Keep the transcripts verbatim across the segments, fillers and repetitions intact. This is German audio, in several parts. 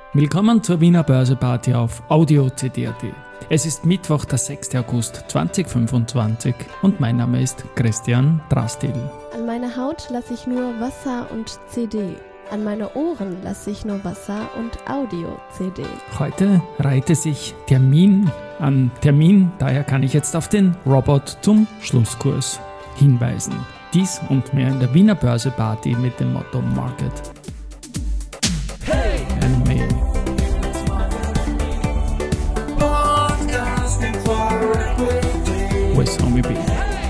Willkommen zur Wiener Börse-Party auf Audio C D punkt A T. Es ist Mittwoch, der sechster August zweitausendfünfundzwanzig und mein Name ist Christian Drastil. An meine Haut lasse ich nur Wasser und C D. An meine Ohren lasse ich nur Wasser und Audio-C D. Heute reihte sich Termin an Termin, daher kann ich jetzt auf den Robot zum Schlusskurs hinweisen. Dies und mehr in der Wiener Börse-Party mit dem Motto Market Hey! and Me. With Homie B.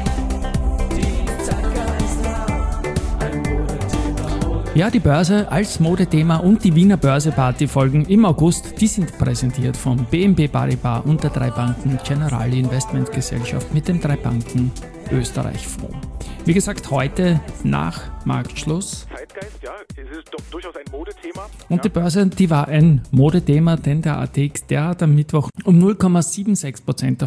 Ja, die Börse als Modethema und die Wiener Börse-Party folgen im August. Die sind präsentiert von B N P Paribas und der drei Banken Generali Investment Gesellschaft mit dem drei Banken Österreich Fonds. Wie gesagt, heute nach Marktschluss. Zeitgeist, ja, es ist doch durchaus ein Modethema. Und ja. die Börse, die war ein Modethema, denn der A T X, der hat am Mittwoch um null Komma sechsundsiebzig Prozent auf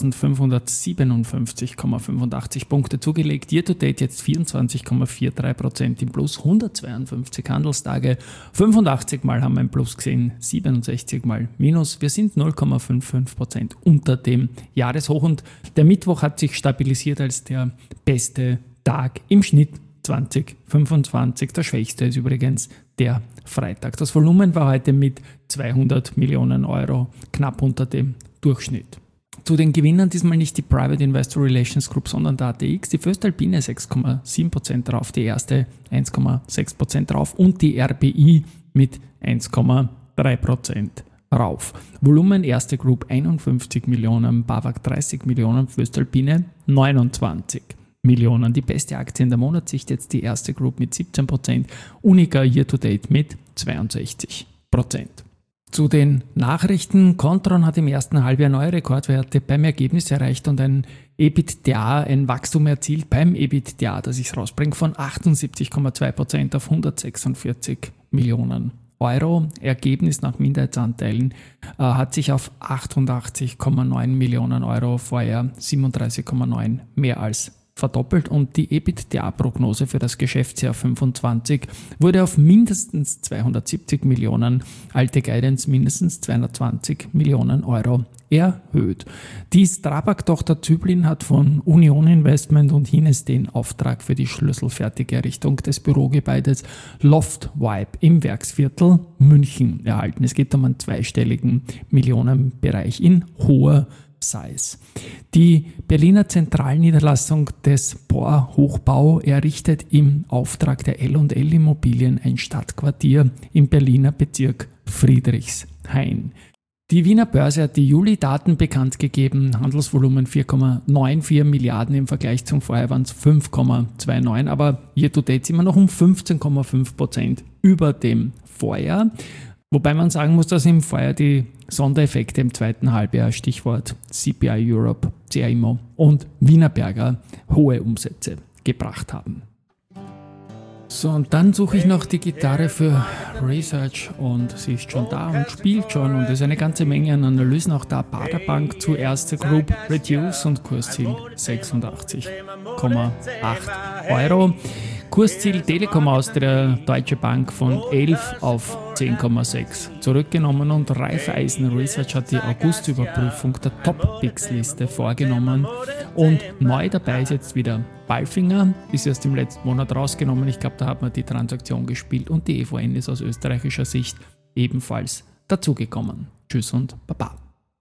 viertausendfünfhundertsiebenundfünfzig Komma fünfundachtzig Punkte zugelegt. Year to date jetzt vierundzwanzig Komma dreiundvierzig Prozent im Plus, hundertzweiundfünfzig Handelstage, fünfundachtzig Mal haben wir ein Plus gesehen, siebenundsechzig Mal Minus. Wir sind null Komma fünfundfünfzig Prozent unter dem Jahreshoch und der Mittwoch hat sich stabilisiert als der beste Tag im Schnitt zwanzig fünfundzwanzig. Der schwächste ist übrigens der Freitag. Das Volumen war heute mit zweihundert Millionen Euro knapp unter dem Durchschnitt. Zu den Gewinnern diesmal nicht die Private Investor Relations Group, sondern der A T X, die Voestalpine sechs Komma sieben Prozent drauf, die erste eins Komma sechs Prozent drauf und die R B I mit eins Komma drei Prozent rauf. Volumen erste Group einundfünfzig Millionen, BAWAG dreißig Millionen, Voestalpine neunundzwanzig Millionen. Die beste Aktie in der Monatssicht jetzt die erste Group mit siebzehn Prozent, Unica Year to Date mit zweiundsechzig Prozent. Zu den Nachrichten. Kontron hat im ersten Halbjahr neue Rekordwerte beim Ergebnis erreicht und ein EBITDA, ein Wachstum erzielt beim EBITDA, das ich rausbringe, von achtundsiebzig Komma zwei Prozent auf hundertsechsundvierzig Millionen Euro. Ergebnis nach Minderheitsanteilen äh, hat sich auf achtundachtzig Komma neun Millionen Euro, vorher siebenunddreißig Komma neun mehr als verdoppelt und die EBITDA-Prognose für das Geschäftsjahr fünfundzwanzig wurde auf mindestens zweihundertsiebzig Millionen, alte Guidance mindestens zweihundertzwanzig Millionen Euro erhöht. Die Strabag-Tochter Zyblin hat von Union Investment und Hines den Auftrag für die Schlüsselfertigerrichtung des Bürogebäudes Loft Vibe im Werksviertel München erhalten. Es geht um einen zweistelligen Millionenbereich in hoher Size. Die Berliner Zentralniederlassung des Bohr Hochbau errichtet im Auftrag der L und L Immobilien ein Stadtquartier im Berliner Bezirk Friedrichshain. Die Wiener Börse hat die Juli-Daten bekannt gegeben, Handelsvolumen vier Komma vierundneunzig Milliarden, im Vergleich zum Vorjahr waren es fünf Komma neunundzwanzig, aber year to date sind wir noch um fünfzehn Komma fünf Prozent über dem Vorjahr. Wobei man sagen muss, dass im Vorjahr die Sondereffekte im zweiten Halbjahr, Stichwort C P I Europe, C A I M O und Wienerberger, hohe Umsätze gebracht haben. So, und dann suche ich noch die Gitarre für Research und sie ist schon da und spielt schon und es ist eine ganze Menge an Analysen auch da. Baderbank zu erste Group Reduce und Kursziel sechsundachtzig Komma acht Euro. Kursziel Telekom Austria, Deutsche Bank von elf auf zehn Komma sechs zurückgenommen und Raiffeisen Research hat die August-Überprüfung der Top-Picks-Liste vorgenommen und neu dabei ist jetzt wieder Palfinger, ist erst im letzten Monat rausgenommen, ich glaube, da hat man die Transaktion gespielt und die E V N ist aus österreichischer Sicht ebenfalls dazugekommen. Tschüss und Baba.